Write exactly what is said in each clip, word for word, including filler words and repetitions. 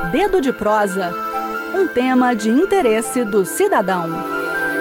Dedo de Prosa, um tema de interesse do cidadão.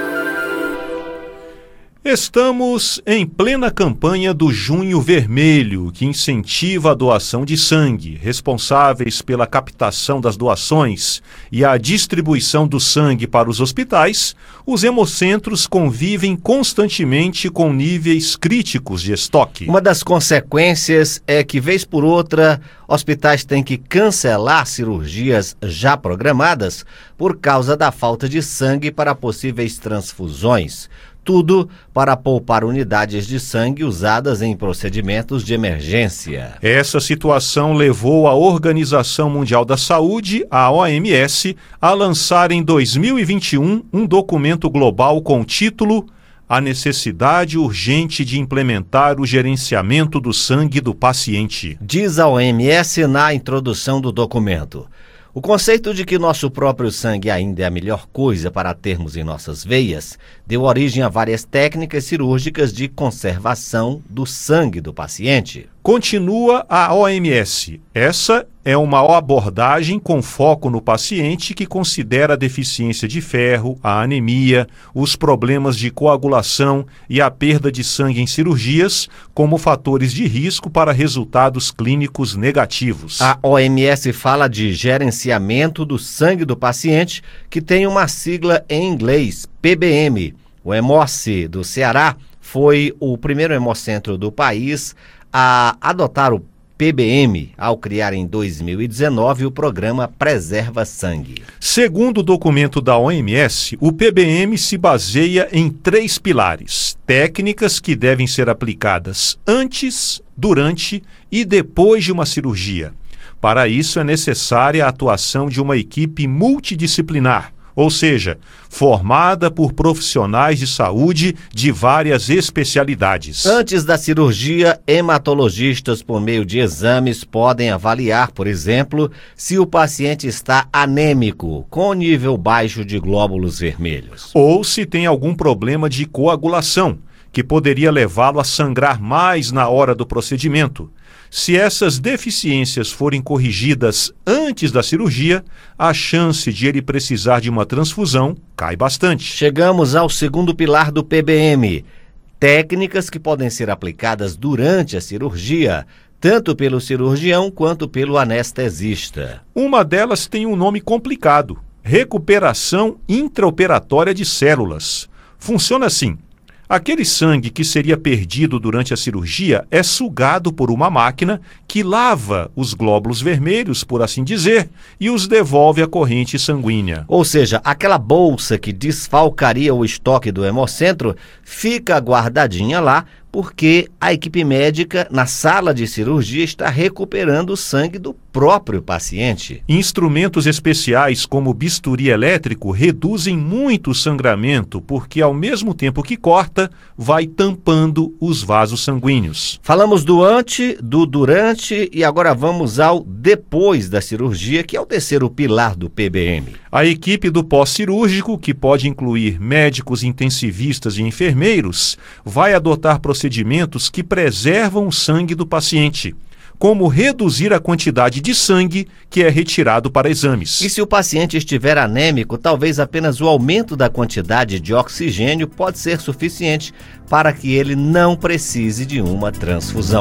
Estamos em plena campanha do Junho Vermelho, que incentiva a doação de sangue. Responsáveis pela captação das doações e a distribuição do sangue para os hospitais, os hemocentros convivem constantemente com níveis críticos de estoque. Uma das consequências é que, vez por outra, hospitais têm que cancelar cirurgias já programadas por causa da falta de sangue para possíveis transfusões. Tudo para poupar unidades de sangue usadas em procedimentos de emergência. Essa situação levou a Organização Mundial da Saúde, a O M S, a lançar em dois mil e vinte e um um documento global com o título A necessidade urgente de implementar o gerenciamento do sangue do paciente. Diz a O M S na introdução do documento: o conceito de que nosso próprio sangue ainda é a melhor coisa para termos em nossas veias deu origem a várias técnicas cirúrgicas de conservação do sangue do paciente. Continua a O M S. Essa é uma abordagem com foco no paciente que considera a deficiência de ferro, a anemia, os problemas de coagulação e a perda de sangue em cirurgias como fatores de risco para resultados clínicos negativos. A O M S fala de gerenciamento do sangue do paciente, que tem uma sigla em inglês, P B M. O Hemoce do Ceará foi o primeiro hemocentro do país a adotar o P B M ao criar em dois mil e dezenove o programa Preserva Sangue. Segundo o documento da O M S, o P B M se baseia em três pilares: técnicas que devem ser aplicadas antes, durante e depois de uma cirurgia. Para isso é necessária a atuação de uma equipe multidisciplinar, ou seja, formada por profissionais de saúde de várias especialidades. Antes da cirurgia, hematologistas, por meio de exames, podem avaliar, por exemplo, se o paciente está anêmico, com nível baixo de glóbulos vermelhos. Ou se tem algum problema de coagulação, que poderia levá-lo a sangrar mais na hora do procedimento. Se essas deficiências forem corrigidas antes da cirurgia, a chance de ele precisar de uma transfusão cai bastante. Chegamos ao segundo pilar do P B M: técnicas que podem ser aplicadas durante a cirurgia, tanto pelo cirurgião quanto pelo anestesista. Uma delas tem um nome complicado: recuperação intraoperatória de células. Funciona assim: aquele sangue que seria perdido durante a cirurgia é sugado por uma máquina que lava os glóbulos vermelhos, por assim dizer, e os devolve à corrente sanguínea. Ou seja, aquela bolsa que desfalcaria o estoque do hemocentro fica guardadinha lá, porque a equipe médica na sala de cirurgia está recuperando o sangue do próprio paciente. Instrumentos especiais como bisturi elétrico reduzem muito o sangramento, porque ao mesmo tempo que corta, vai tampando os vasos sanguíneos. Falamos do ante, do durante e agora vamos ao depois da cirurgia, que é o terceiro pilar do P B M. A equipe do pós-cirúrgico, que pode incluir médicos intensivistas e enfermeiros, vai adotar procedimentos que preservam o sangue do paciente, como reduzir a quantidade de sangue que é retirado para exames. E se o paciente estiver anêmico, talvez apenas o aumento da quantidade de oxigênio pode ser suficiente para que ele não precise de uma transfusão.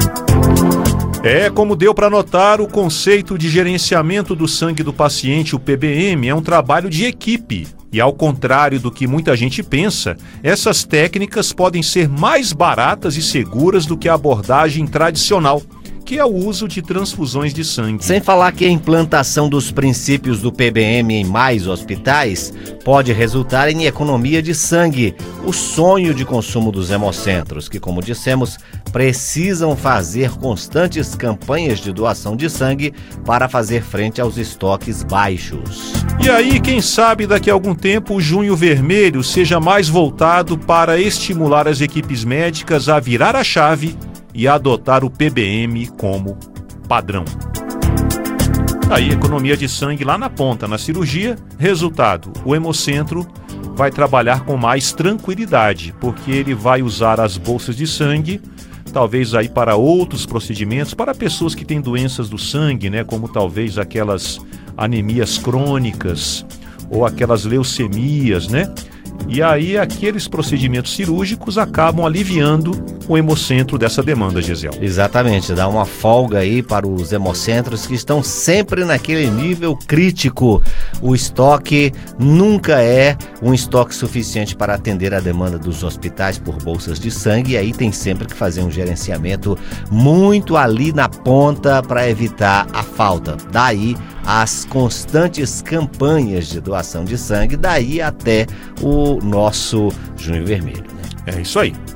É, como deu para notar, o conceito de gerenciamento do sangue do paciente, o P B M, é um trabalho de equipe. E ao contrário do que muita gente pensa, essas técnicas podem ser mais baratas e seguras do que a abordagem tradicional, que é o uso de transfusões de sangue. Sem falar que a implantação dos princípios do P B M em mais hospitais pode resultar em economia de sangue, o sonho de consumo dos hemocentros, que, como dissemos, precisam fazer constantes campanhas de doação de sangue para fazer frente aos estoques baixos. E aí, quem sabe daqui a algum tempo o Junho Vermelho seja mais voltado para estimular as equipes médicas a virar a chave e adotar o P B M como padrão. Aí, economia de sangue lá na ponta, na cirurgia. Resultado, o hemocentro vai trabalhar com mais tranquilidade, porque ele vai usar as bolsas de sangue, talvez aí para outros procedimentos, para pessoas que têm doenças do sangue, né, como talvez aquelas anemias crônicas ou aquelas leucemias, né? E aí aqueles procedimentos cirúrgicos acabam aliviando o hemocentro dessa demanda, Gisele. Exatamente, dá uma folga aí para os hemocentros que estão sempre naquele nível crítico. O estoque nunca é um estoque suficiente para atender a demanda dos hospitais por bolsas de sangue, e aí tem sempre que fazer um gerenciamento muito ali na ponta para evitar a falta. Daí as constantes campanhas de doação de sangue, daí até o nosso Junho Vermelho, né? É isso aí.